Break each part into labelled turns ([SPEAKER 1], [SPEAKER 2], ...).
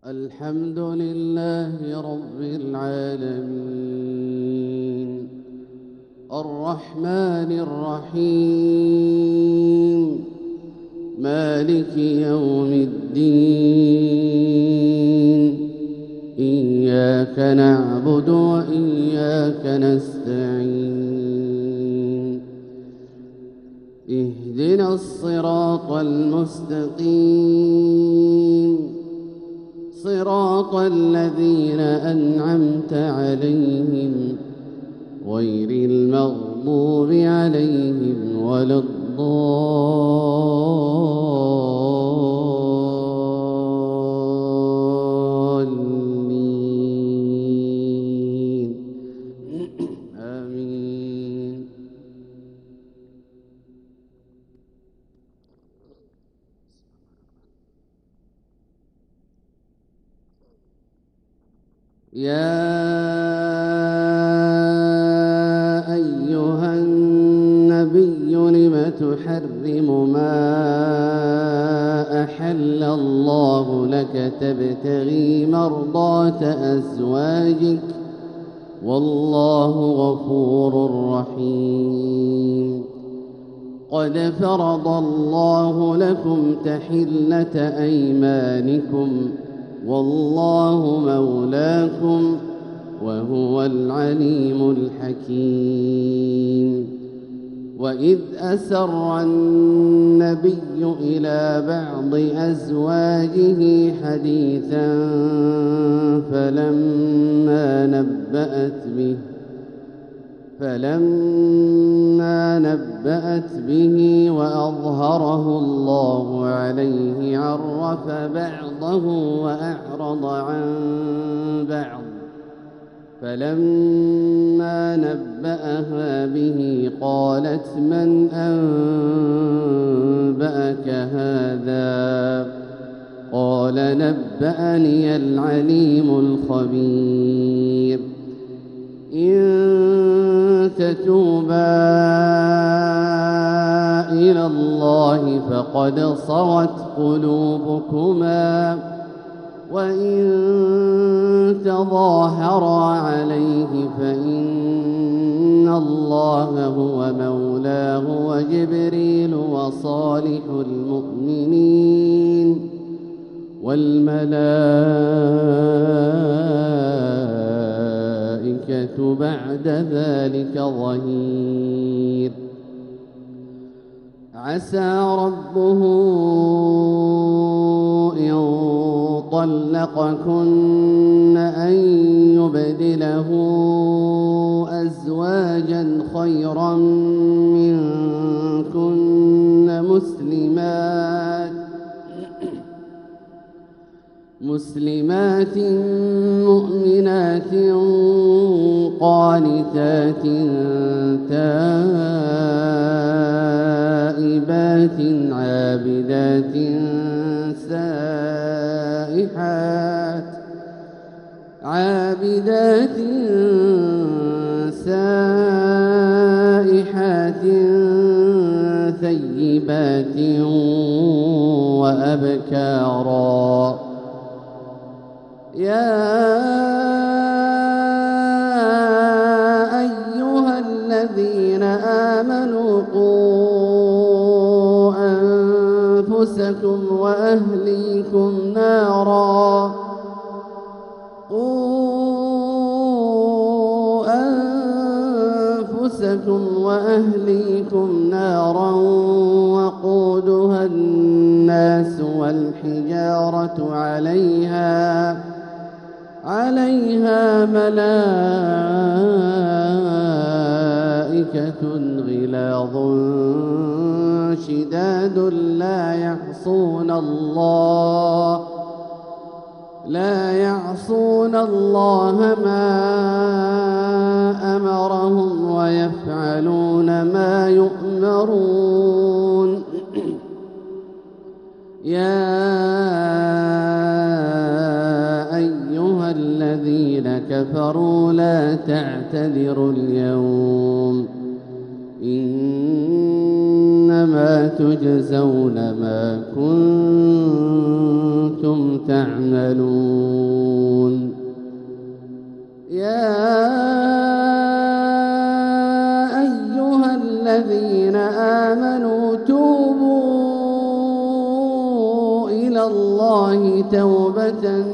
[SPEAKER 1] الحمد لله رب العالمين الرحمن الرحيم مالك يوم الدين إياك نعبد وإياك نستعين اهدنا الصراط المستقيم صراط الذين أنعمت عليهم غير المغضوب عليهم ولا الضالين آمين. يا أيها النبي لم تحرم ما أحل الله لك تبتغي مرضات أزواجك والله غفور رحيم. قد فرض الله لكم تحلة أيمانكم والله مولاكم وهو العليم الحكيم. وإذ أسر النبي إلى بعض أزواجه حديثا فلما نبأت به وأظهره الله عليه عرف بعضه وأعرض عن بعض. فلما نبأها به قالت من أنبأك هذا؟ قال نبأني العليم الخبير. إن تتوبا إلى الله فقد صغت قلوبكما وإن تظاهرا عليه فإن الله هو مولاه وجبريل وصالح المؤمنين والملائكة بعد ذلك ظهير. عسى ربه إن طلقكن أن يبدله أزواجا خيرا منكن مسلمات مؤمنات قانتات تائبات عابدات سائحات ثيبات وأبكارا. يا أيها الذين آمنوا قوا أنفسكم وأهليكم نارا وقودها الناس والحجارة عليها ملائكة غلاظ شداد لا يعصون الله ما أمرهم ويفعلون ما يؤمرون. يا أيها الذين كفروا لا تعتذروا اليوم إنما تجزون ما كنتم تعملون. يا أيها الذين آمنوا توبوا إلى الله توبة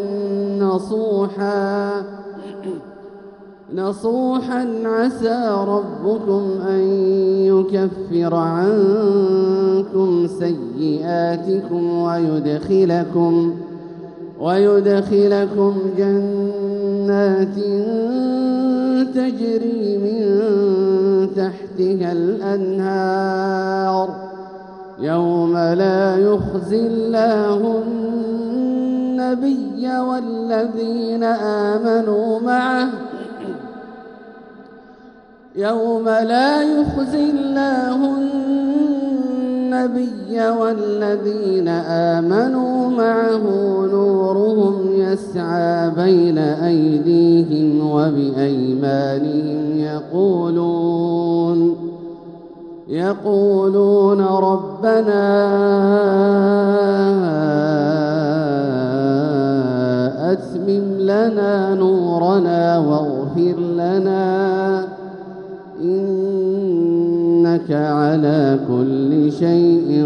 [SPEAKER 1] نصوحا عسى ربكم أن يكفر عنكم سيئاتكم ويدخلكم جنات تجري من تحتها الأنهار يوم لا يخزي الله النبي والذين آمنوا معه يوم لا يخزي الله النبي والذين آمنوا معه نورهم يسعى بين أيديهم وبأيمانهم يقولون ربنا أتمم لنا نورنا واغفر لنا إنك على كل شيء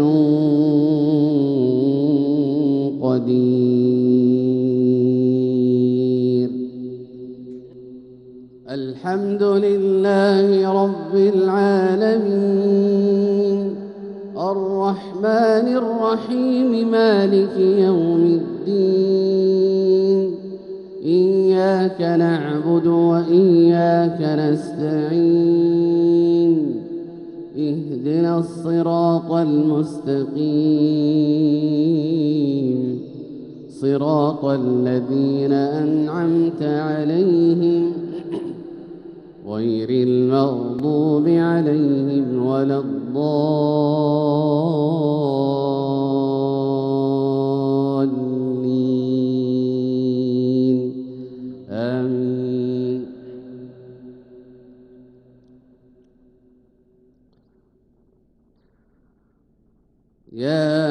[SPEAKER 1] قدير. الحمد لله رب العالمين الرحمن الرحيم مالك يوم الدين إياك نعبد وإياك نستعين اهدنا الصراط المستقيم صراط الذين أنعمت عليهم غير المغضوب عليهم ولا الضالين آمين. يا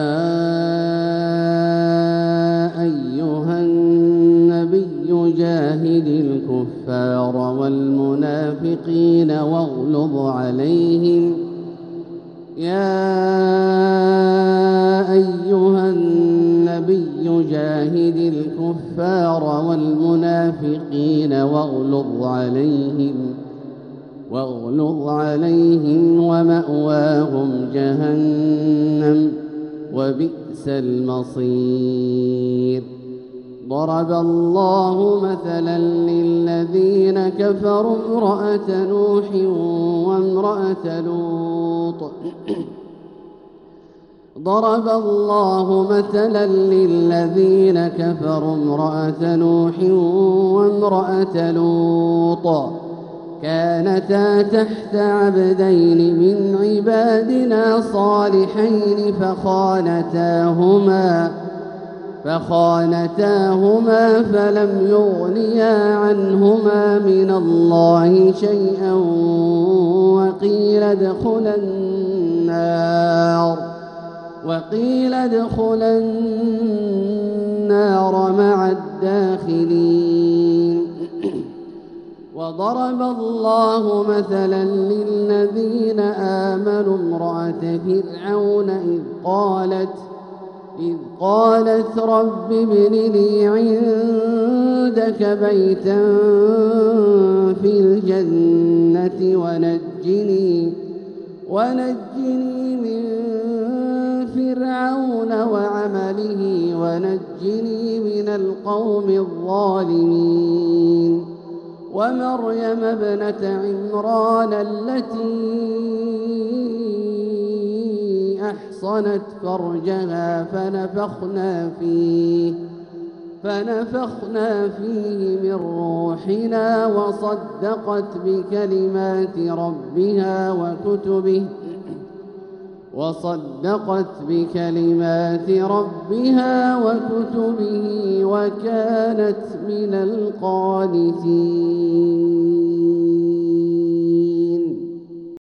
[SPEAKER 1] أيها النبي جاهد الكفار والمنافقين واغلظ عليهم يا أيها النبي جاهد الكفار والمنافقين واغلظ عليهم ومأواهم جهنم وبئس المصير. ضرب الله مثلا للذين كفروا امرأة نوح وامرأة لوط ضرب الله مثلا للذين كفروا امرأة نوح وامرأة لوط كانتا تحت عبدين من عبادنا صالحين فخانتاهما فلم يغنيا عنهما من الله شيئا وقيل ادخلا النار مع الداخلين. وضرب الله مثلا للذين آمنوا امرأة فرعون إذ قالت رب ابن لي عندك بيتا في الجنة ونجني من فرعون وعمله ونجني من القوم الظالمين. ومريم ابنة عمران التي أحصنت فرجها فنفخنا فيه من روحنا وصدقت بكلمات ربها وكتبه وكانت من القانتين.